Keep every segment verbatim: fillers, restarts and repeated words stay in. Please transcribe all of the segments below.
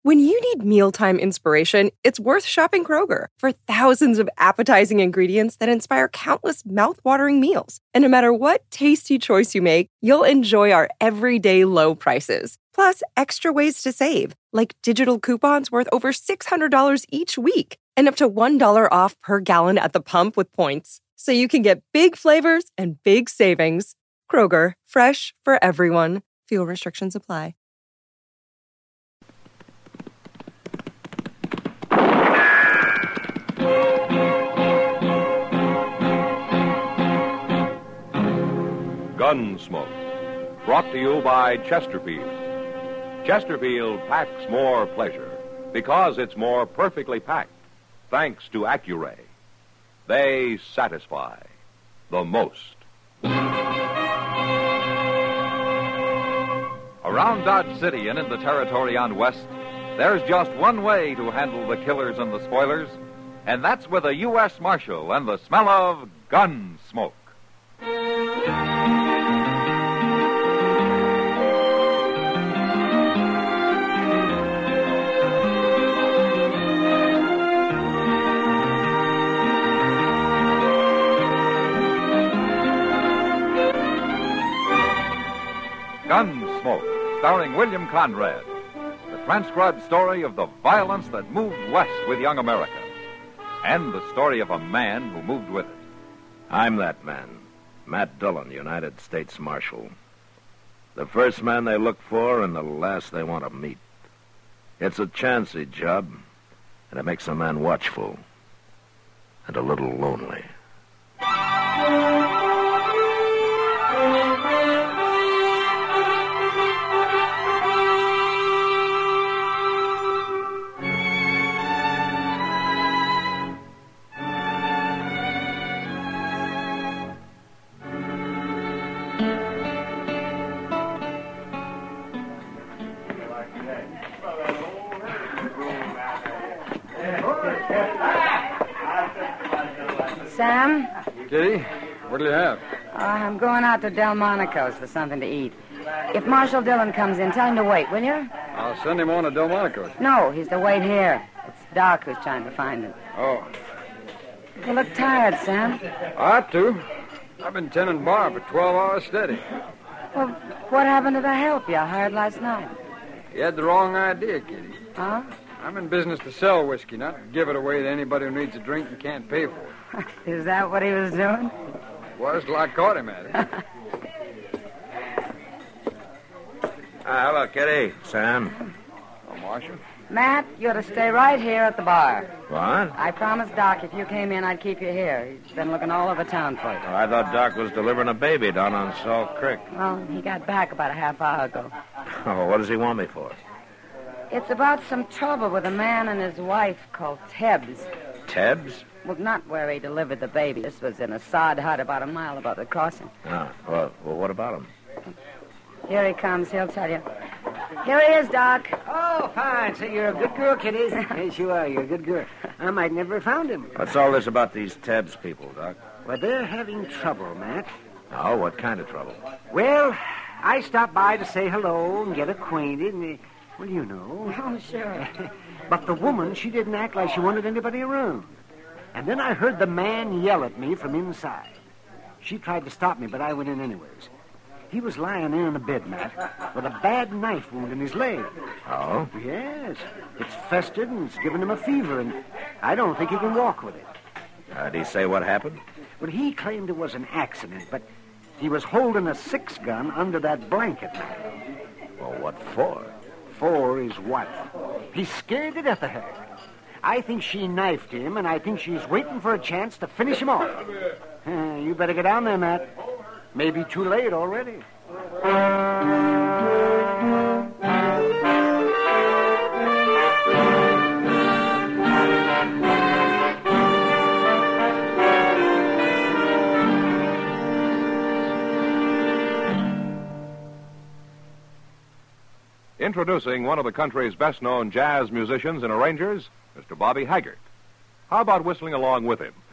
When you need mealtime inspiration, it's worth shopping Kroger for thousands of appetizing ingredients that inspire countless mouth-watering meals. And no matter what tasty choice you make, you'll enjoy our everyday low prices. Plus, extra ways to save, like digital coupons worth over six hundred dollars each week and up to one dollar off per gallon at the pump with points. So you can get big flavors and big savings. Kroger, fresh for everyone. Fuel restrictions apply. Gunsmoke, brought to you by Chesterfield. Chesterfield packs more pleasure because it's more perfectly packed, thanks to Accuray. They satisfy the most. Around Dodge City and in the territory on West, there's just one way to handle the killers and the spoilers, and that's with a U S Marshal and the smell of gun smoke. Gunsmoke, starring William Conrad, the transcribed story of the violence that moved west with young America, and the story of a man who moved with it. I'm that man, Matt Dillon, United States Marshal. The first man they look for and the last they want to meet. It's a chancy job, and it makes a man watchful and a little lonely. Sam? Kitty, what'll you have? Uh, I'm going out to Delmonico's for something to eat. If Marshal Dillon comes in, tell him to wait, will you? I'll send him on to Delmonico's. No, he's to wait here. It's Doc who's trying to find him. Oh. You look tired, Sam. I ought to. I've been tending bar for twelve hours steady. Well, what happened to the help you hired last night? You had the wrong idea, Kitty. Huh? I'm in business to sell whiskey, not to give it away to anybody who needs a drink and can't pay for it. Is that what he was doing? Was till I caught him at it. Ah, hello, Kitty. Sam. Oh, Marshal. Matt, you're to stay right here at the bar. What? I promised Doc if you came in, I'd keep you here. He's been looking all over town for you. Oh, I thought Doc was delivering a baby down on Salt Creek. Well, he got back about a half hour ago. Oh, what does he want me for? It's about some trouble with a man and his wife called Tebbs. Tebbs? Well, not where he delivered the baby. This was in a sod hut about a mile above the crossing. Ah, well, well, what about him? Here he comes. He'll tell you. Here he is, Doc. Oh, fine. So you're a good girl, Kitty. Yes, you are. You're a good girl. I might never have found him. What's all this about these Tebbs people, Doc? Well, they're having trouble, Matt. Oh, what kind of trouble? Well, I stopped by to say hello and get acquainted, and, uh, well, you know. Oh, sure. But the woman, she didn't act like she wanted anybody around. And then I heard the man yell at me from inside. She tried to stop me, but I went in anyways. He was lying there in a bed, Matt, with a bad knife wound in his leg. Oh? Yes. It's festered and it's given him a fever, and I don't think he can walk with it. Uh, did he say what happened? Well, he claimed it was an accident, but he was holding a six-gun under that blanket, Matt. Well, what for? For his wife. He's scared to death of her. I think she knifed him, and I think she's waiting for a chance to finish him off. Uh, you better get down there, Matt. Maybe too late already. Introducing one of the country's best-known jazz musicians and arrangers, Mister Bobby Haggart. How about whistling along with him?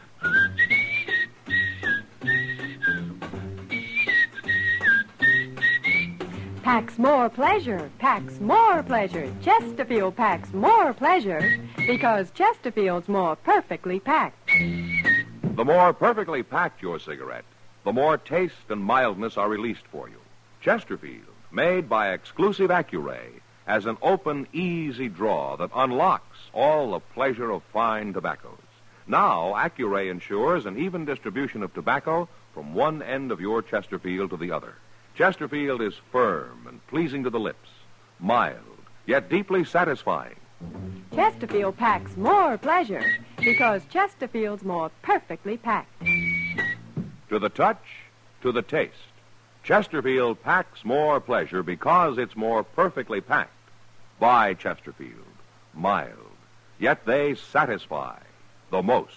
packs more pleasure, packs more pleasure. Chesterfield packs more pleasure because Chesterfield's more perfectly packed. The more perfectly packed your cigarette, the more taste and mildness are released for you. Chesterfield, made by exclusive Accuray, has an open, easy draw that unlocks all the pleasure of fine tobaccos. Now, Accuray ensures an even distribution of tobacco from one end of your Chesterfield to the other. Chesterfield is firm and pleasing to the lips, mild, yet deeply satisfying. Chesterfield packs more pleasure because Chesterfield's more perfectly packed. To the touch, to the taste, Chesterfield packs more pleasure because it's more perfectly packed. By Chesterfield, mild, yet they satisfy the most.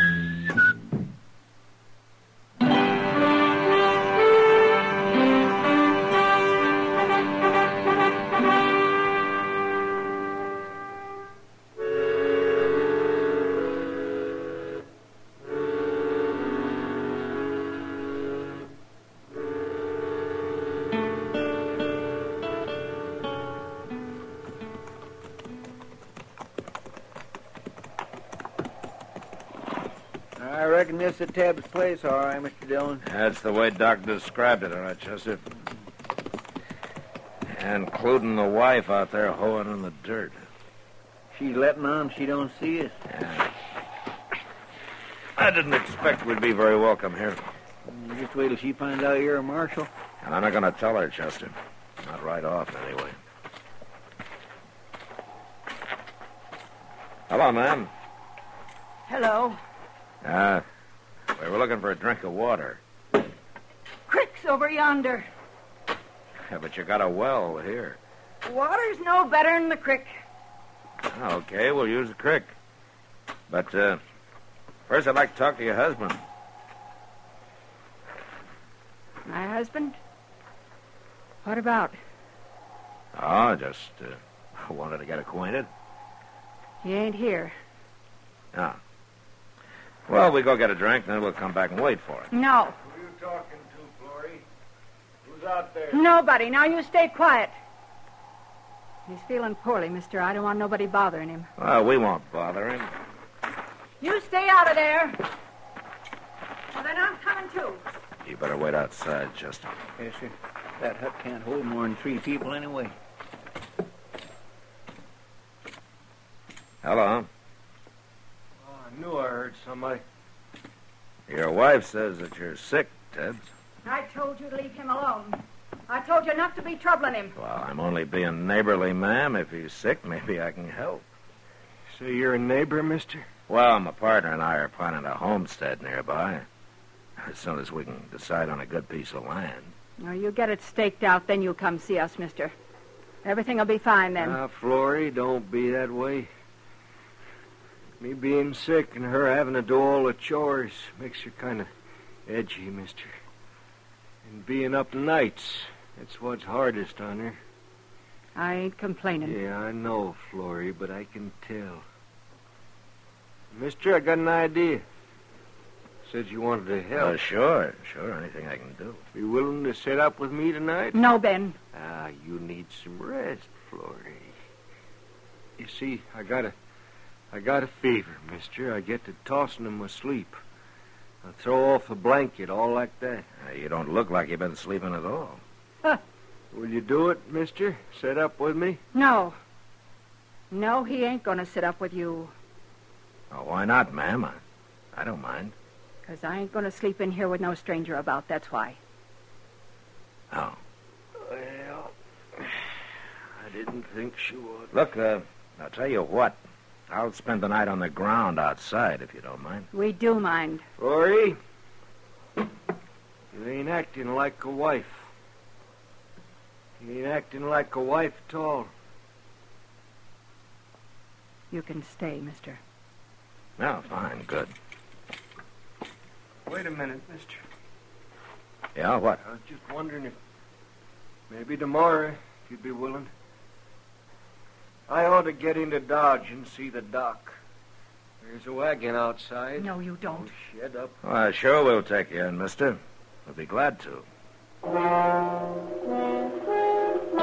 I reckon this is Teb's place, all right, Mister Dillon. That's the way Doc described it, all right, Chester. Including the wife out there hoeing in the dirt. She's letting on she don't see us. Yeah. I didn't expect we'd be very welcome here. Just wait till she finds out you're a marshal. And I'm not going to tell her, Chester. Not right off, anyway. Hello, ma'am. Hello. Uh, we were looking for a drink of water. Crick's over yonder. Yeah, but you got a well here. Water's no better than the crick. Okay, we'll use the creek. But, uh, first I'd like to talk to your husband. My husband? What about? Oh, just uh, wanted to get acquainted. He ain't here. Oh. Well, we go get a drink, then we'll come back and wait for it. No. Who are you talking to, Florrie? Who's out there? Nobody. Now you stay quiet. He's feeling poorly, mister. I don't want nobody bothering him. Well, we won't bother him. You stay out of there. Well, then I'm coming too. You better wait outside, Chester. Yes, sir. That hut can't hold more than three people anyway. Hello. I knew I heard somebody. Your wife says that you're sick, Ted. I told you to leave him alone. I told you not to be troubling him. Well, I'm only being neighborly, ma'am. If he's sick, maybe I can help. So you're a neighbor, mister? Well, my partner and I are planning a homestead nearby. As soon as we can decide on a good piece of land. Now, you get it staked out, then you come see us, mister. Everything will be fine then. Ah, Florrie, don't be that way. Me being sick and her having to do all the chores makes her kind of edgy, mister. And being up nights, that's what's hardest on her. I ain't complaining. Yeah, I know, Florrie, but I can tell. Mister, I got an idea. Said you wanted to help. Uh, sure, sure. Anything I can do. Be willing to sit up with me tonight? No, Ben. Ah, you need some rest, Florrie. You see, I got a... I got a fever, mister. I get to tossing in my sleep. I throw off a blanket, all like that. Uh, you don't look like you've been sleeping at all. Huh. Will you do it, mister? Sit up with me? No. No, he ain't going to sit up with you. Oh, why not, ma'am? I, I don't mind. Because I ain't going to sleep in here with no stranger about, that's why. Oh. Well, I didn't think she would. Look, uh, I'll tell you what. I'll spend the night on the ground outside, if you don't mind. We do mind. Rory, you ain't acting like a wife. You ain't acting like a wife at all. You can stay, mister. No, fine, good. Wait a minute, mister. Yeah, what? I was just wondering if maybe tomorrow, if you'd be willing. I ought to get into Dodge and see the doc. There's a wagon outside. No, you don't. Oh, shut up. Well, sure we'll take you in, mister. We'll be glad to.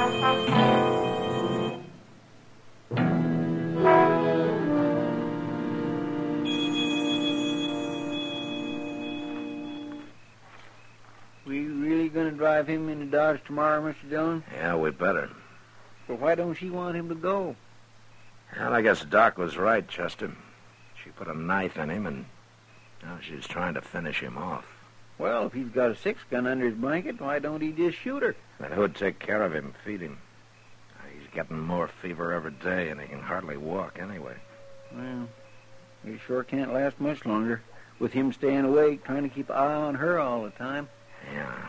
We really gonna drive him into Dodge tomorrow, Mister Dillon? Yeah, we better. Well, why don't she want him to go? Well, I guess Doc was right, Chester. She put a knife in him, and now she's trying to finish him off. Well, if he's got a six-gun under his blanket, why don't he just shoot her? Then who'd take care of him, feed him? He's getting more fever every day, and he can hardly walk anyway. Well, he sure can't last much longer, with him staying awake, trying to keep an eye on her all the time. Yeah.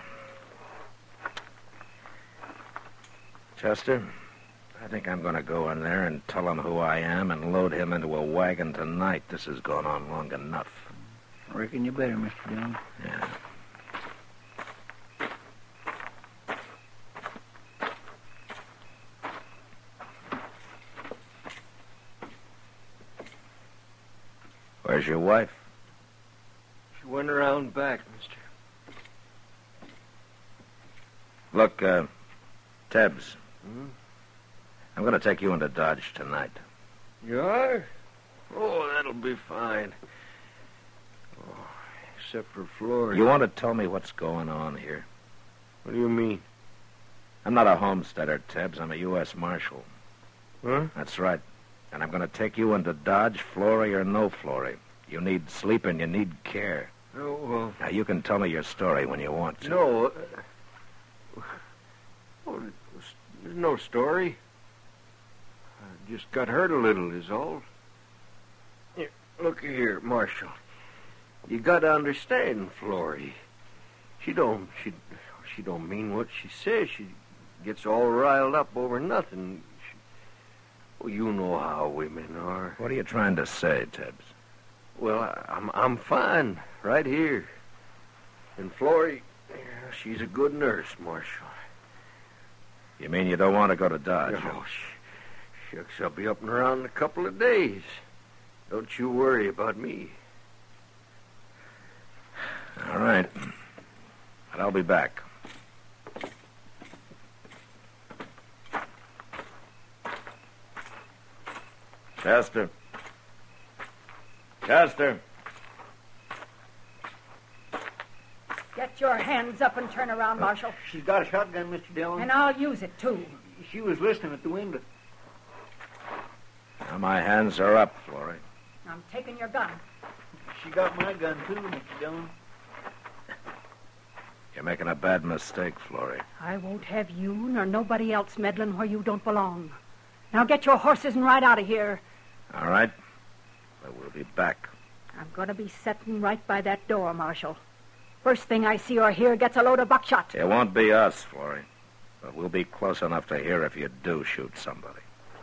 Chester, I think I'm going to go in there and tell him who I am and load him into a wagon tonight. This has gone on long enough. I reckon you better, Mister Dillon. Yeah. Where's your wife? She went around back, mister. Look, uh, Tebbs. Hmm? I'm going to take you into Dodge tonight. You are? Oh, that'll be fine. Oh, except for Florida. You want to tell me what's going on here? What do you mean? I'm not a homesteader, Tebbs. I'm a U S Marshal. Huh? That's right. And I'm going to take you into Dodge, Flory or no Flory. You need sleep and you need care. Oh, well... Now, you can tell me your story when you want to. No. Uh, oh, there's no story. I just got hurt a little, is all. Here, look here, Marshal. You got to understand, Flory. She don't... She, she don't mean what she says. She gets all riled up over nothing. She, well, you know how women are. What are you trying to say, Tebbs? Well, I, I'm I'm fine right here. And Flory, she's a good nurse, Marshal. You mean you don't want to go to Dodge? Oh, sh- shucks, I'll be up and around in a couple of days. Don't you worry about me. All right. But I'll be back. Chester. Chester. Get your hands up and turn around, Marshal. She's got a shotgun, Mister Dillon. And I'll use it, too. She was listening at the window. Now my hands are up, Flory. I'm taking your gun. She got my gun, too, Mister Dillon. You're making a bad mistake, Flory. I won't have you nor nobody else meddling where you don't belong. Now get your horses and ride out of here. All right. But we'll be back. I'm going to be sitting right by that door, Marshal. First thing I see or hear gets a load of buckshot. It won't be us, Flory. But we'll be close enough to hear if you do shoot somebody.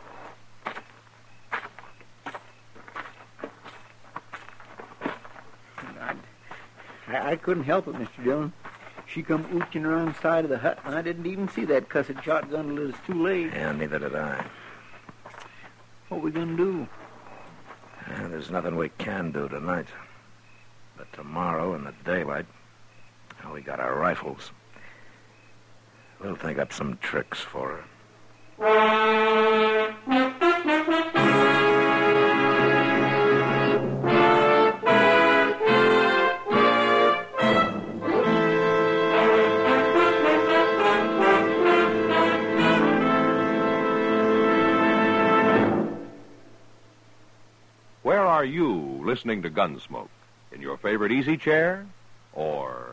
I, I couldn't help it, Mister Dillon. She come ooching around the side of the hut, and I didn't even see that cussed shotgun until it was too late. Yeah, neither did I. What we gonna do? Yeah, there's nothing we can do tonight. But tomorrow in the daylight, well, we got our rifles. We'll think up some tricks for her. Where are you listening to Gunsmoke? In your favorite easy chair? Or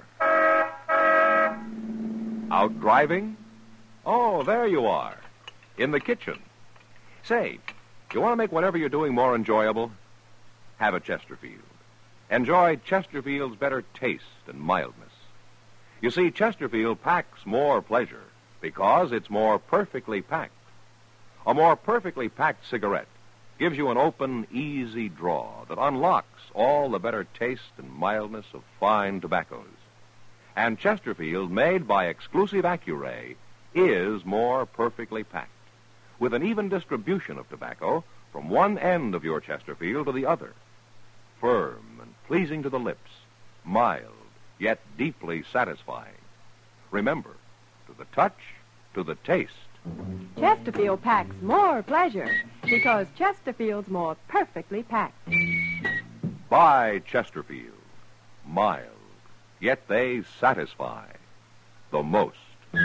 out driving? Oh, there you are. In the kitchen. Say, you want to make whatever you're doing more enjoyable? Have a Chesterfield. Enjoy Chesterfield's better taste and mildness. You see, Chesterfield packs more pleasure because it's more perfectly packed. A more perfectly packed cigarette gives you an open, easy draw that unlocks all the better taste and mildness of fine tobaccos. And Chesterfield, made by exclusive Accuray, is more perfectly packed, with an even distribution of tobacco from one end of your Chesterfield to the other. Firm and pleasing to the lips, mild, yet deeply satisfying. Remember, to the touch, to the taste, Chesterfield packs more pleasure because Chesterfield's more perfectly packed. By Chesterfield. Mild, yet they satisfy the most.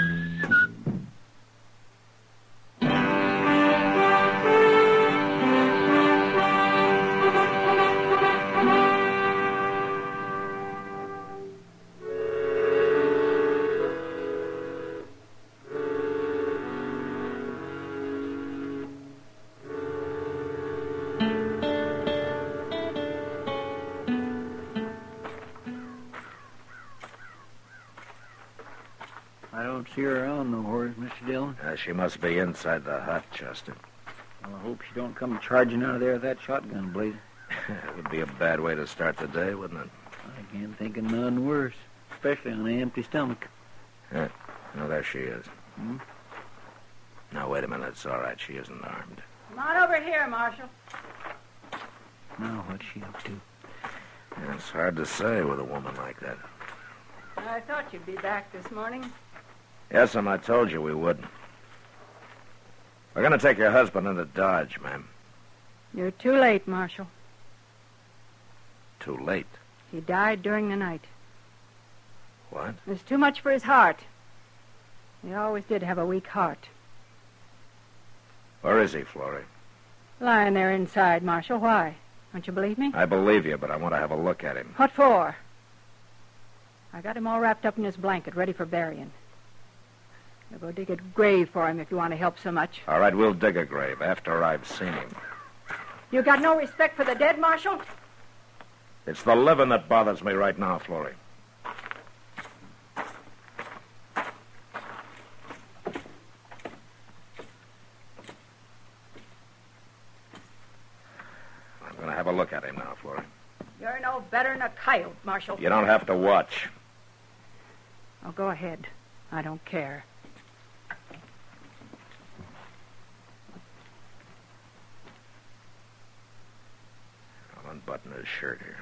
I don't see her around nowhere, Mister Dillon. Uh, she must be inside the hut, Chester. Well, I hope she don't come charging out of there with that shotgun blade. It would be a bad way to start the day, wouldn't it? I can't think of none worse, especially on an empty stomach. Yeah. No, there she is. Hmm? Now, wait a minute. It's all right. She isn't armed. Come on over here, Marshal. Now, what's she up to? Yeah, it's hard to say with a woman like that. I thought you'd be back this morning. Yes, and I told you we would. We're going to take your husband into Dodge, ma'am. You're too late, Marshal. Too late. He died during the night. What? It was too much for his heart. He always did have a weak heart. Where is he, Florrie? Lying there inside, Marshal. Why? Don't you believe me? I believe you, but I want to have a look at him. What for? I got him all wrapped up in his blanket, ready for burying. I'll go dig a grave for him if you want to help so much. All right, we'll dig a grave after I've seen him. You got no respect for the dead, Marshal? It's the living that bothers me right now, Florrie. I'm going to have a look at him now, Florrie. You're no better than a coyote, Marshal. You don't have to watch. Oh, go ahead. I don't care. I'll unbutton his shirt here.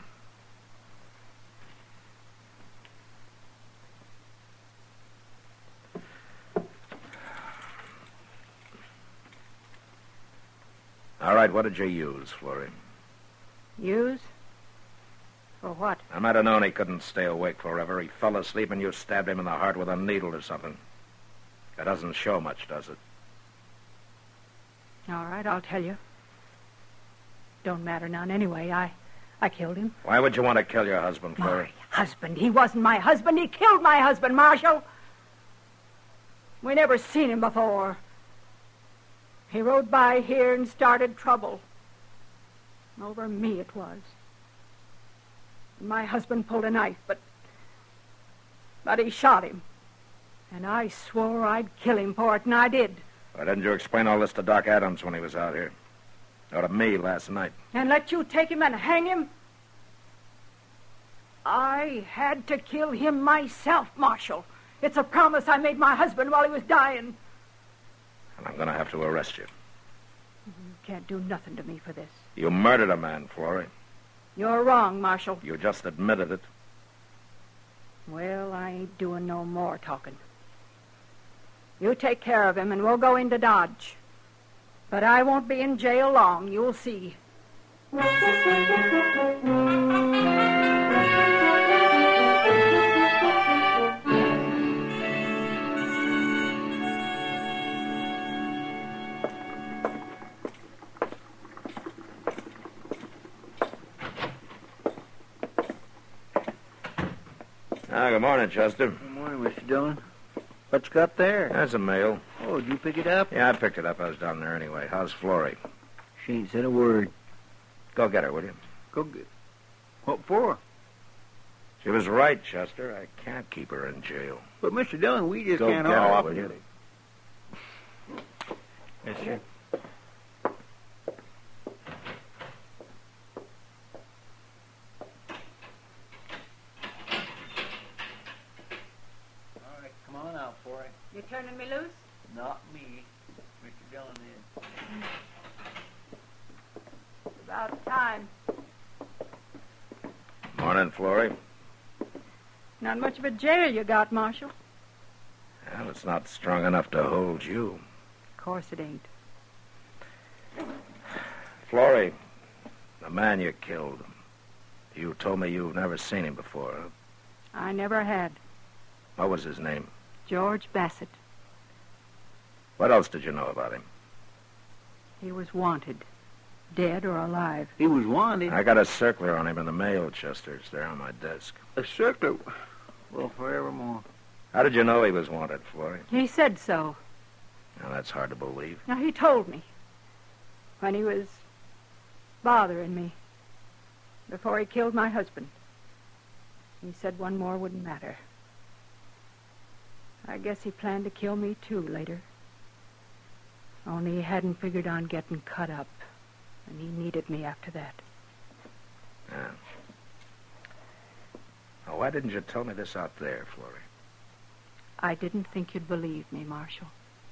All right, what did you use, Florrie? Use? For what? I might have known he couldn't stay awake forever. He fell asleep and you stabbed him in the heart with a needle or something. That doesn't show much, does it? All right, I'll tell you. Don't matter none anyway. I I killed him. Why would you want to kill your husband, Florrie? My husband. He wasn't my husband. He killed my husband, Marshal. We never seen him before. He rode by here and started trouble. Over me it was. My husband pulled a knife, but... But he shot him. And I swore I'd kill him for it, and I did. Why didn't you explain all this to Doc Adams when he was out here? Or to me last night? And let you take him and hang him? I had to kill him myself, Marshal. It's a promise I made my husband while he was dying. And I'm going to have to arrest you. You can't do nothing to me for this. You murdered a man, Florrie. You're wrong, Marshal. You just admitted it. Well, I ain't doing no more talking. You take care of him, and we'll go into Dodge. But I won't be in jail long, you'll see. Ah, good morning, Chester. Good morning, Mister Dillon. What you got there? That's a mail. Oh, did you pick it up? Yeah, I picked it up. I was down there anyway. How's Florrie? She ain't said a word. Go get her, will you? Go get... What for? She was right, Chester. I can't keep her in jail. But, Mister Dillon, we just Go can't get her, all will you? Yes, sir. All right, come on out for it. You turning me loose? Not me. Mister Dillon is. It's about time. Morning, Florrie. Not much of a jail you got, Marshal. Well, it's not strong enough to hold you. course it ain't. Florrie, the man you killed, you told me you've never seen him before, huh? I never had. What was his name? George Bassett. What else did you know about him? He was wanted. Dead or alive. He was wanted. I got a circular on him in the mail, Chester. It's there on my desk. A circular? Well, forevermore. How did you know he was wanted, Florrie? He said so. Now, that's hard to believe. Now, he told me. When he was bothering me. Before he killed my husband. He said one more wouldn't matter. I guess he planned to kill me, too, later. Only he hadn't figured on getting cut up. And he needed me after that. Yeah. Now, why didn't you tell me this out there, Florrie? I didn't think you'd believe me, Marshal.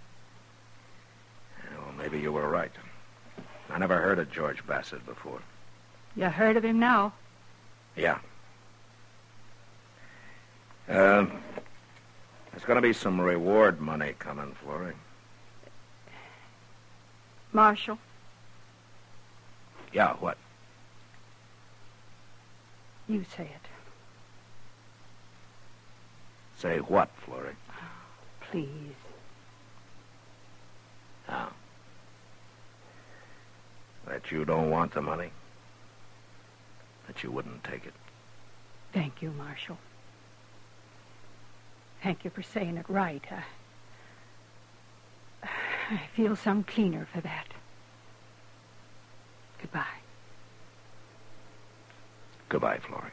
Yeah, well, maybe you were right. I never heard of George Bassett before. You heard of him now? Yeah. Uh, there's going to be some reward money coming, Florrie. Marshal? Yeah, what? You say it. Say what, Florrie? Please. Now. That you don't want the money? That you wouldn't take it? Thank you, Marshal. Thank you for saying it right. I, I feel some cleaner for that. Goodbye. Goodbye, Florrie.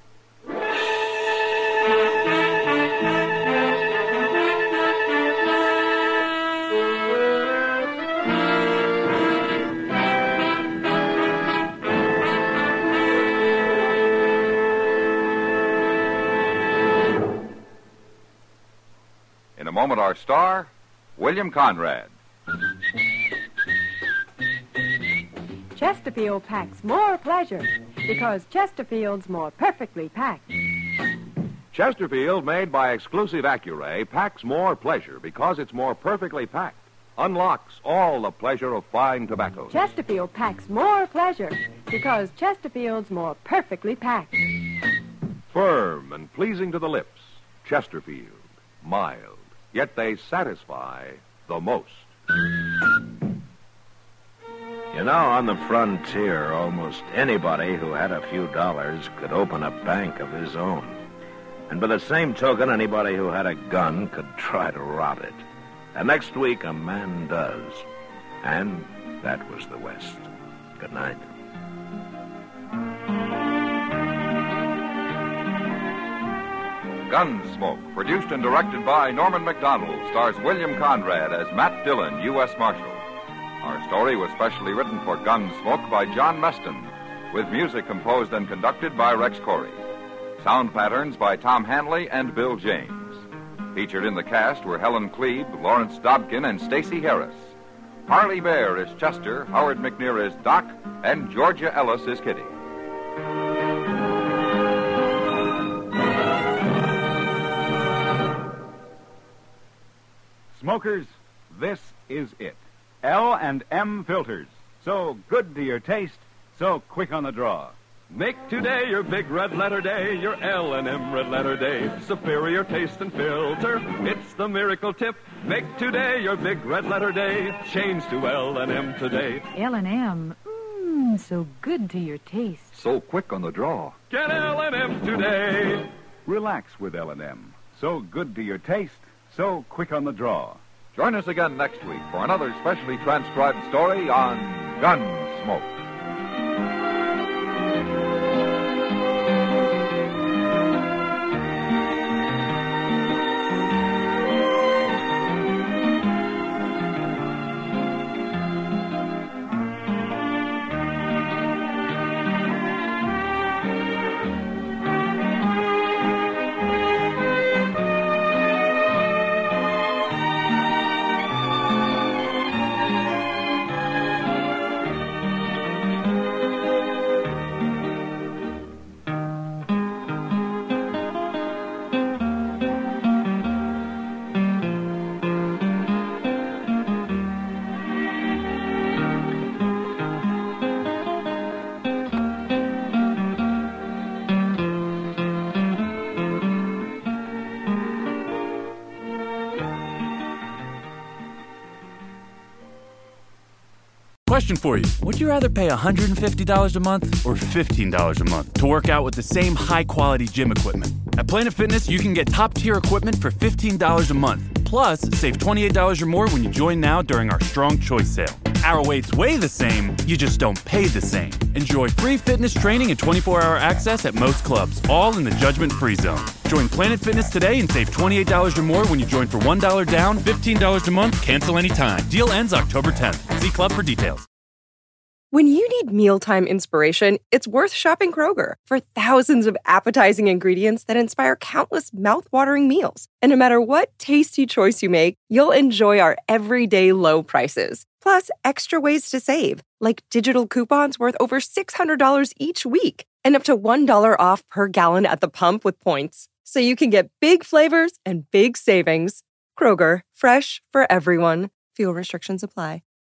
In a moment, our star, William Conrad. Chesterfield packs more pleasure because Chesterfield's more perfectly packed. Chesterfield, made by exclusive Accuray, packs more pleasure because it's more perfectly packed. Unlocks all the pleasure of fine tobacco. Chesterfield packs more pleasure because Chesterfield's more perfectly packed. Firm and pleasing to the lips. Chesterfield. Mild. Yet they satisfy the most. You know, on the frontier, almost anybody who had a few dollars could open a bank of his own. And by the same token, anybody who had a gun could try to rob it. And next week, a man does. And that was the West. Good night. Gunsmoke, produced and directed by Norman Macdonald, stars William Conrad as Matt Dillon, U S Marshal. Our story was specially written for Gunsmoke by John Meston, with music composed and conducted by Rex Corey. Sound patterns by Tom Hanley and Bill James. Featured in the cast were Helen Klebe, Lawrence Dobkin, and Stacey Harris. Harley Bear is Chester, Howard McNear is Doc, and Georgia Ellis is Kitty. Smokers, this is it. L and M filters. So good to your taste, so quick on the draw. Make today your big red letter day, your L and M red letter day. Superior taste and filter, it's the miracle tip. Make today your big red letter day. Change to L and M today. L and M, mmm, so good to your taste. So quick on the draw. Get L and M today. Relax with L and M. So good to your taste, so quick on the draw. Join us again next week for another specially transcribed story on Gunsmoke. Question for you. Would you rather pay one hundred fifty dollars a month or fifteen dollars a month to work out with the same high-quality gym equipment? At Planet Fitness, you can get top-tier equipment for fifteen dollars a month. Plus, save twenty-eight dollars or more when you join now during our Strong Choice sale. Our weights weigh the same, you just don't pay the same. Enjoy free fitness training and twenty-four hour access at most clubs, all in the judgment-free zone. Join Planet Fitness today and save twenty-eight dollars or more when you join for one dollar down, fifteen dollars a month, cancel anytime. Deal ends October tenth. See club for details. When you need mealtime inspiration, it's worth shopping Kroger for thousands of appetizing ingredients that inspire countless mouth-watering meals. And no matter what tasty choice you make, you'll enjoy our everyday low prices. Plus, extra ways to save, like digital coupons worth over six hundred dollars each week and up to one dollar off per gallon at the pump with points. So you can get big flavors and big savings. Kroger, fresh for everyone. Fuel restrictions apply.